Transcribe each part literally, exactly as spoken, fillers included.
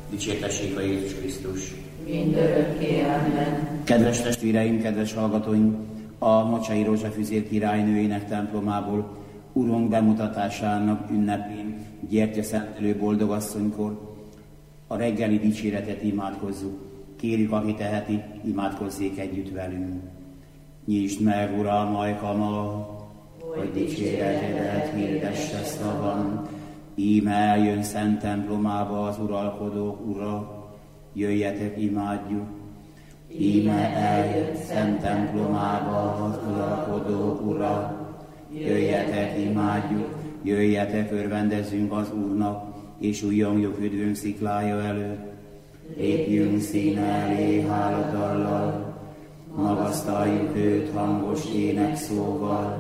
Dicsértessék a Jézus Krisztus. Mindörökké, amen. Kedves testvéreim, kedves hallgatóim, a Mocsai Rózsafüzér királynőjének templomából Urunk bemutatásának ünnepén, gyertyaszentelő boldogasszonykor a reggeli dicséretet imádkozzuk. Kérjük, aki teheti, imádkozzék együtt velünk. Nyisd meg, Uram, ajkamat, hogy dicséretedet hirdesse szavam. Íme eljön szent templomába az uralkodók ura, jöjjetek, imádjuk. Íme eljön szent templomába az uralkodók ura, jöjjetek, imádjuk. Jöjjetek, örvendezzünk az Úrnak, és újjongjuk üdvünk sziklája előtt. Lépjünk színe elé háladallal, magasztaljuk őt hangos énekszóval.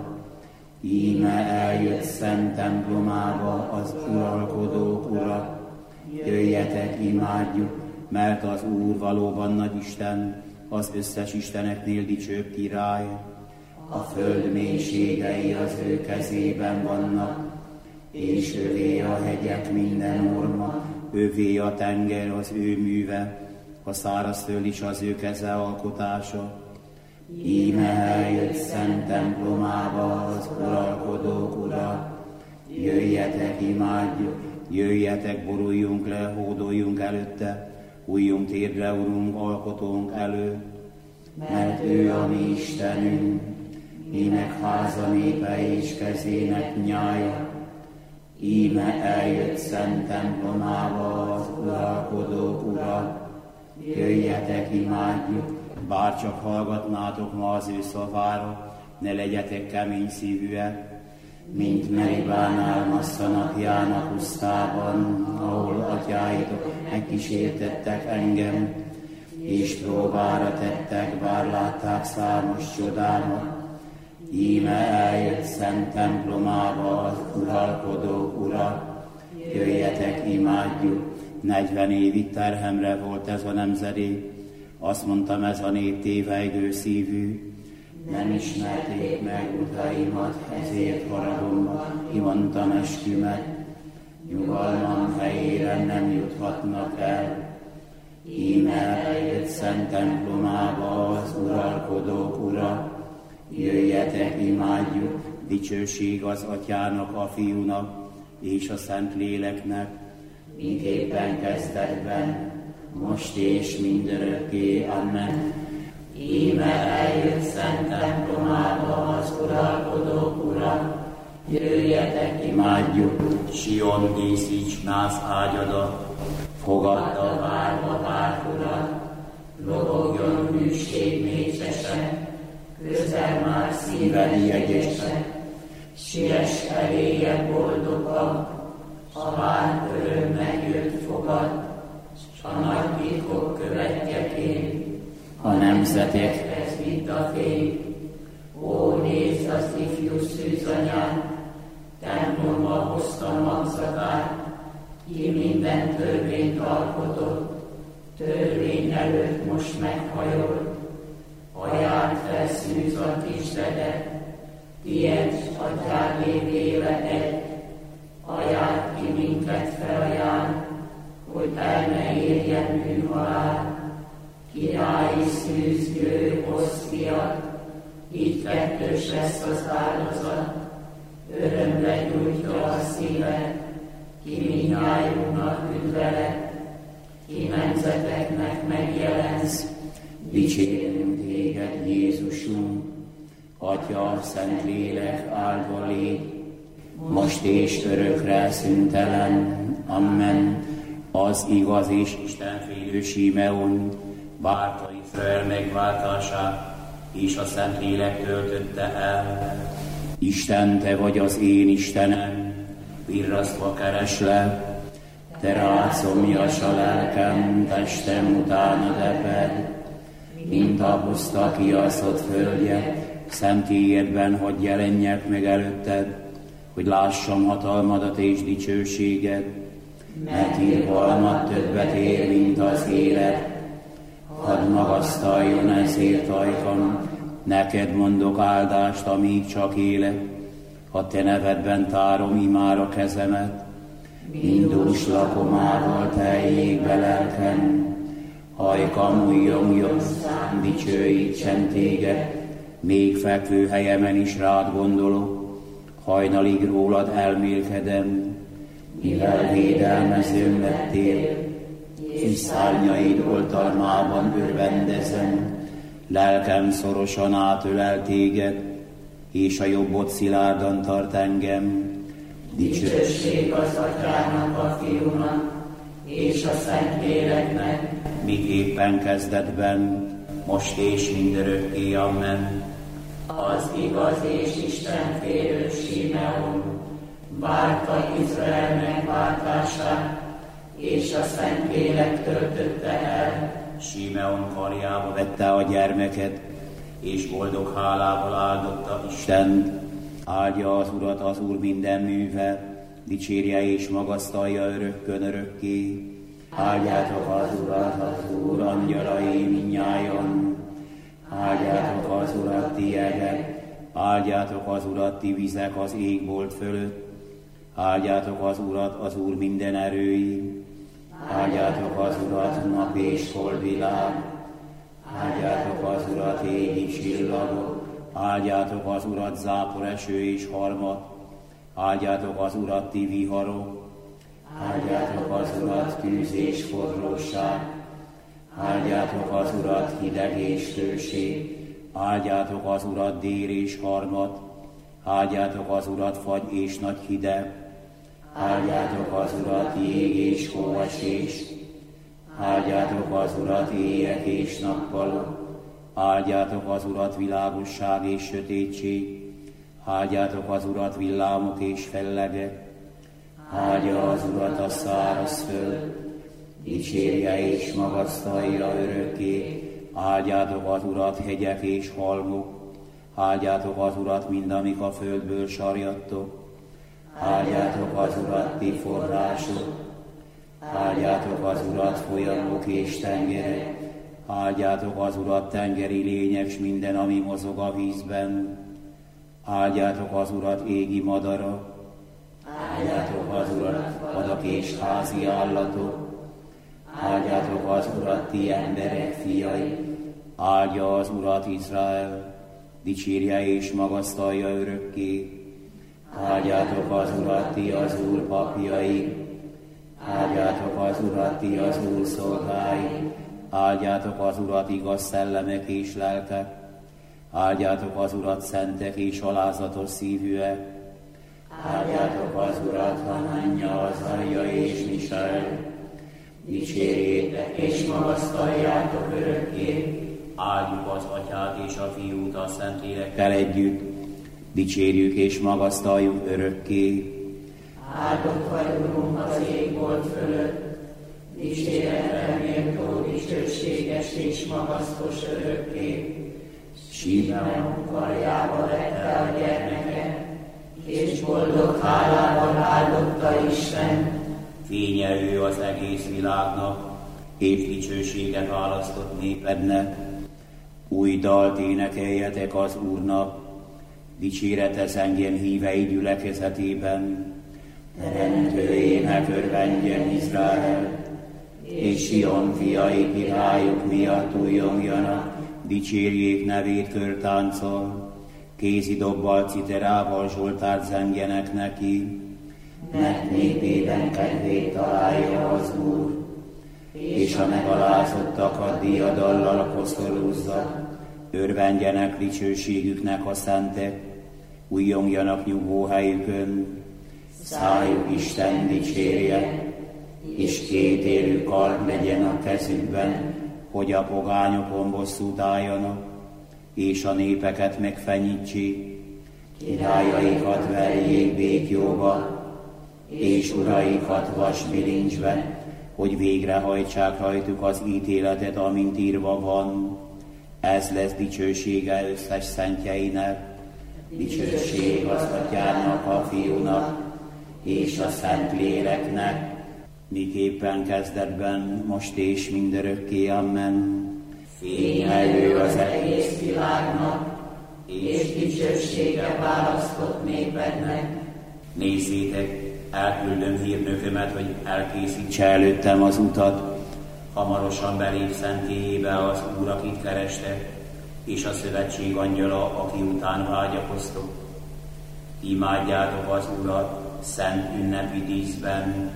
Íme eljött szent templomába az uralkodók ura, jöjjetek, imádjuk, mert az Úr valóban nagy Isten, az összes isteneknél dicsőbb király. A föld mélységei az ő kezében vannak, és övé a hegyek minden orma, övé a tenger az ő műve, a szárazföld is az ő keze alkotása. Íme eljött szent templomába az uralkodók ura, jöjjetek, imádjuk, jöjjetek, boruljunk le, hódoljunk előtte, újjunk térdre, Urunk, alkotónk előtt, mert ő a mi Istenünk, minek háza népe és kezének nyája. Íme eljött szent templomába az uralkodók ura, jöjjetek, imádjuk, bárcsak hallgatnátok ma az ő szavára, ne legyetek kemény szívűek, mint Meribánál Massza napján pusztában, ahol atyáitok megkísértettek engem, és próbára tettek, bár látták számos csodámat. Íme eljött szent templomába az uralkodó ura, jöjjetek, imádjuk. Negyven évig terhemre volt ez a nemzedék, azt mondtam, ez a nép tévejgő szívű. Nem ismerték meg utaimat, ezért haragomban kimondtam eskümet. Nyugalmam helyére nem juthatnak el. Íme eljött szent templomába az uralkodók ura, jöjjetek, imádjuk. Dicsőség az Atyának, a Fiúnak és a Szent Léleknek, miképpen kezdetben, most és mindörökké, amen. Íme eljött szent templomába az uralkodók ura, jöjjetek, imádjuk. Sion díszíts nász ágyadat, fogadd a várva várt urat, lobogjon hűség mécsese, közel már szíved jegyese, siess eléje boldogan, a várt öröm megjött fogad, s a nagy titkok követjeként, a nemzetekhez vidd a fény. Ó, nézd az ifjú szűzanyát, templomba hozta magzatát, ki minden törvényt alkotott, törvény előtt most meghajolt. Ajánld fel szűz a kisdedet, tiéd atyád lévével egy, ajánld ki minket felajánl, hogy el ne érjen bűnhalál. Királyi szűz győ hoz fiat, így kettős lesz az áldozat, örömre gyújtja a szívet, ki mindnyájunknak üdvelet, ki nemzeteknek megjelensz. Dicsérünk téged, Jézusunk, Atya, Szent Lélek áldva légy, most és örökre szüntelen, amen. Az igaz és istenfélő Simeon várta Izrael megváltását, és a Szent Lélek töltötte el. Isten, te vagy az én Istenem, virrasztva kereslek, te rád szomjas a lelkem, testem utána deped, mint a puszta kiaszott földje, szentélyedben hadd jelenjek meg előtted, hogy lássam hatalmadat és dicsőséged, mert irgalmat többet ér, mint az élet. Hadd magasztaljon ezért ajkam, neked mondok áldást, amíg csak élek, ha te nevedben tárom imára kezemet. Indus lakomával teljék be lelkem, hajkam újjongjon szám, dicsőítsen téged, még fekvő helyemen is rád gondolok, hajnalig rólad elmélkedem, mivel védelmezőm lettél, és szárnyaid oltalmában örvendezem, lelkem szorosan átölel téged, és a jobbod szilárdan tart engem. Dicsőség az Atyának, a Fiúnak, és a Szentléleknek, miképpen kezdetben, most és mindörökké, amen. Az igaz és istenfélő Simeon várta Izrael megváltását, és a Szentlélek töltötte el. Simeon karjába vette a gyermeket, és boldog hálával áldotta Istent. Áldja az Urat az Úr minden műve, dicsérje és magasztalja örökkön örökké. Áldjátok az Urat, az Úr angyalai minnyájan. Áldjátok az Urat, ti jegek, áldjátok az Urat, ti vizek az égbolt fölött. Áldjátok az Urat, az Úr minden erői. Áldjátok az Urat, nap és holdvilág. Áldjátok az Urat, égi csillagok. Áldjátok az Urat, záporeső és harmat. Áldjátok az Urat, ti viharok. Áldjátok az Urat, tűz és forróság. Áldjátok az Urat, hideg és hőség. Áldjátok az Urat, dél és harmat. Áldjátok az Urat, fagy és nagy hideg. Áldjátok az Urat, jég és hóesés. Áldjátok az Urat, éjek és nappalok. Áldjátok az Urat, világosság és sötétség. Áldjátok az Urat, villámok és fellegek. Áldja az Urat a száraz föld, dicsérje és magasztalja örökké. Áldjátok az Urat, hegyek és halmok. Áldjátok az Urat, mind amik a földből sarjadtok. Áldjátok az Urat, ti források. Áldjátok az Urat, folyamok és tengerek. Áldjátok az Urat, tengeri lények, s minden, ami mozog a vízben. Áldjátok az Urat, égi madarak. Áldjátok az Urat, vadak és házi állatok. Áldjátok az Urat, ti emberek fiai. Áldja az Urat Izrael, dicsérje és magasztalja örökké. Áldjátok az Urat, ti az Úr papjai. Áldjátok az Urat, ti az Úr szolgái. Áldjátok az Urat, igaz szellemek és lelkek. Áldjátok az Urat, szentek és alázatos szívűek. Áldjátok az Urat, Hananya, Azarja és Misael. Dicsérjétek és magasztaljátok örökké. Áldjuk az Atyát és a Fiút a Szentlélekkel együtt. Dicsérjük és magasztaljuk örökké. Áldott vagy, Urunk, az égbolt fölött, dicséretre méltó, dicsőséges és magasztos örökké. Simeon karjába vette a gyermeket, és boldog hálával áldotta Isten. Fénye ő az egész világnak, és dicsőséget választott népednek. Új dalt énekeljetek az Úrnak, dicséretes engem hívei gyülekezetében. Teremtőjének örvendjen Izrael, és Sion fiai királyok miatt újjongjanak, dicsérjék nevét körtánccal, kézi dobbal, citerával zsoltárt zengjenek neki, mert népében kedvét találja az Úr, és a megalázottakat diadallal koszorúzza, örvendjenek dicsőségüknek a szentek, újjongjanak nyugvóhelyükön, szájuk Isten dicsérje, és kétélű kard legyen a kezükben, hogy a pogányokon bosszút álljanak, és a népeket megfenyítsék, királyaikat verjék békjóba, és uraikat vasbilincsbe, hogy végrehajtsák rajtuk az ítéletet, amint írva van. Ez lesz dicsősége összes szentjeinek, dicsőség az Atyának, a Fiúnak, és a Szentléleknek, miképpen kezdetben, most és mindörökké, amen. Fényelő az egész világnak, és dicsősége választott népednek. Nézzétek, elküldöm hírnökömet, hogy elkészítse előttem az utat. Hamarosan belép szentélyébe az Úr, akit kerestek, és a szövetség angyala, aki után vágyakoztok. Imádjátok az Urat szent ünnepi díszben.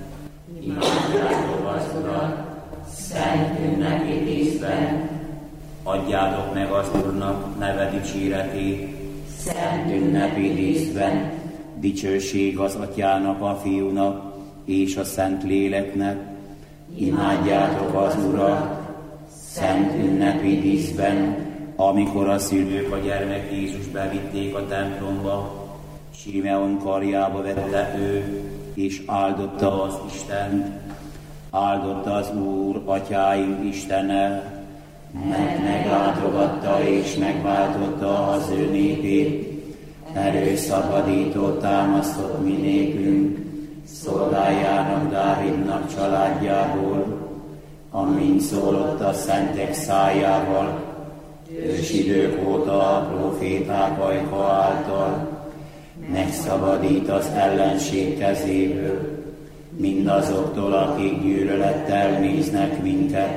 Imádjátok az Urat szent ünnepi díszben. Adjátok meg az Úrnak neve dicséretét szent ünnepi díszben. Dicsőség az Atyának, a Fiúnak és a Szent Léleknek. Imádjátok az Urat szent ünnepi díszben. Amikor a szülők a gyermek Jézus bevitték a templomba, Simeon karjába vette ő, és áldotta az Istent. Áldotta az Úr, atyáink Istene, mert meglátogatta és megváltotta az ő népét, erőszabadító támasztott mi nékünk, szolgájának Dávidnak családjából, amint szólott a szentek szájával, ősidők óta a próféták ajka által, megszabadít az ellenség kezéből, mindazoktól, akik gyűlölettel néznek minket,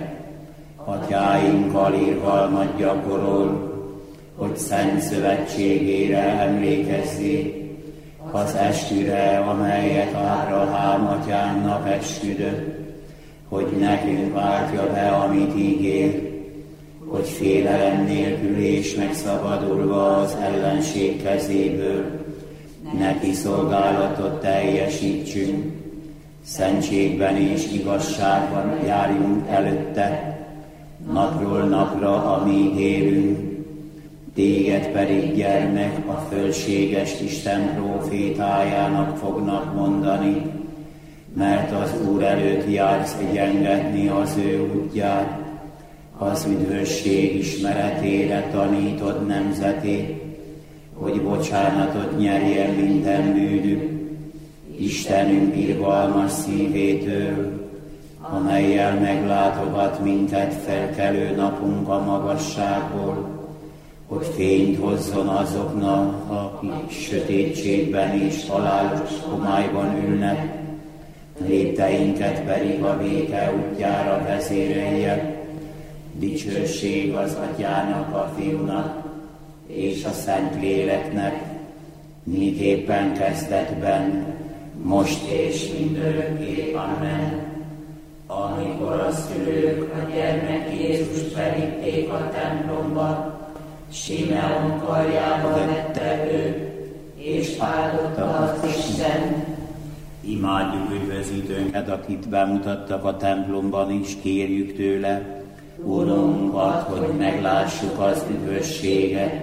atyáinkkal irgalmat gyakorol, hogy szent szövetségére emlékezzék, az esküre, amelyet Ábrahám atyámnak esküdött, hogy nekünk váltja be, amit ígér, hogy félelem nélkül és megszabadulva az ellenség kezéből neki szolgálatot teljesítsünk, szentségben és igazságban járjunk előtte, napról napra, amíg élünk. Téged pedig, gyermek, a fölséges Isten prófétájának fognak mondani, mert az Úr előtt jársz egyengetni az ő útját, az üdvösség ismeretére tanítod nemzetét, hogy bocsánatot nyerjen minden bűnük, Istenünk irgalmas szívétől, amellyel meglátogat minket felkelő napunk a magasságból, hogy fényt hozzon azoknak, akik sötétségben és halálos homályban ülnek, lépteinket pedig a béke útjára vezérelje. Dicsőség az Atyának, a Fiúnak és a Szent Léleknek, miképpen kezdetben, most és mindörökké. Amen. Amikor a szülők a gyermek Jézust bevitték a templomba, Simeon karjába vette ő, és áldotta az Isten. Imádjuk üdvözítőnket, akit bemutattak a templomban, és kérjük tőle, Urunk, add, hogy meglássuk az üdvösséget.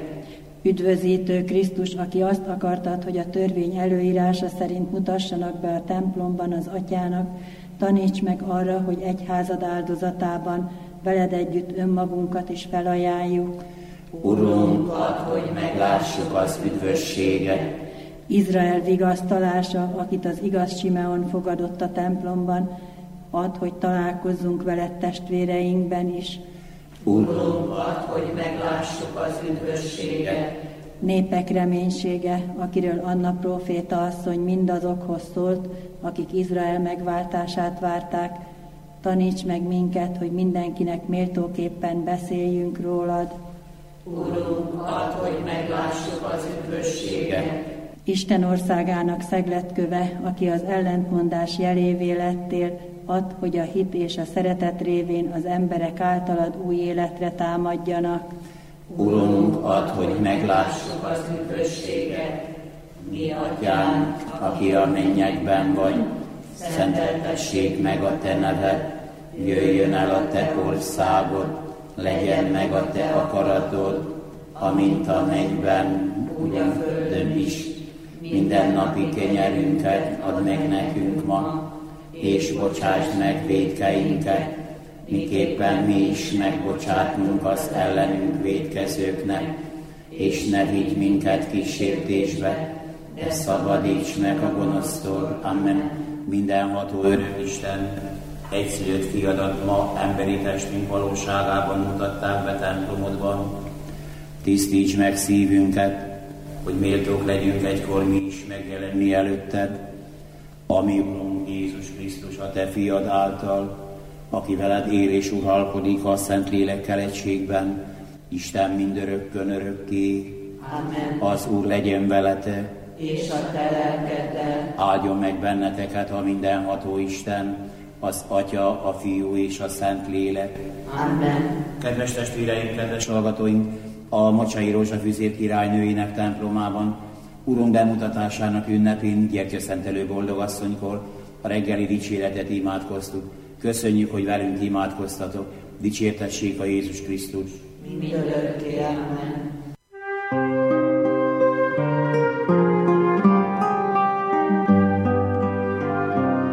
Üdvözítő Krisztus, aki azt akartad, hogy a törvény előírása szerint mutassanak be a templomban az Atyának, taníts meg arra, hogy egyházad áldozatában veled együtt önmagunkat is felajánljuk. Urunk, add, hogy meglássuk az üdvösséget. Izrael vigasztalása, akit az igaz Simeon fogadott a templomban, add, hogy találkozzunk veled testvéreinkben is. Urunk, add, hogy meglássuk az üdvösséget. Népek reménysége, akiről Anna próféta asszony mindazokhoz szólt, akik Izrael megváltását várták, taníts meg minket, hogy mindenkinek méltóképpen beszéljünk rólad. Urunk, add, hogy meglássuk az üdvösséget. Isten országának szegletköve, aki az ellentmondás jelévé lettél, add, hogy a hit és a szeretet révén az emberek általad új életre támadjanak. Urunk, add, hogy meglássuk az üdvösséget. Mi Atyánk, aki a mennyekben vagy, szenteltessék meg a te neved, jöjjön el a te országod, legyen meg a te akaratod, amint a mennyben, úgy a földön is. Minden napi kenyerünket add meg nekünk ma, és bocsásd meg vétkeinket, miképpen mi is megbocsátunk az ellenünk vétkezőknek, és ne vigy minket kísértésbe, de szabadíts meg a gonosztól. Amen. Mindenható örök Isten, egyszülött fiadat ma emberi testünk valóságában mutatták be templomodban. Tisztíts meg szívünket, hogy méltók legyünk egykor mi is megjelenni előtted. ami Urunk Jézus Krisztus, a Te fiad által, aki veled él és uralkodik a Szentlélekkel egységben, Isten mindörökkön örökké. Amen. Az Úr legyen veletek, És a te lelkeddel. áldjon meg benneteket a mindenható Isten, az Atya, a Fiú és a Szentlélek. Amen. Kedves testvéreim, kedves hallgatóink, a Mocsai Rózsafűzér királynőinek templomában Urunk bemutatásának ünnepén, gyertyaszentelő boldogasszonykor a reggeli dicséretet imádkoztuk. Köszönjük, hogy velünk imádkoztatok. Dicsértessék a Jézus Krisztus. Mindörökké. Amen.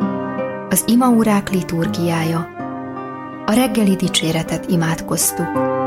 Az imaórák liturgiája. A reggeli dicséretet imádkoztuk.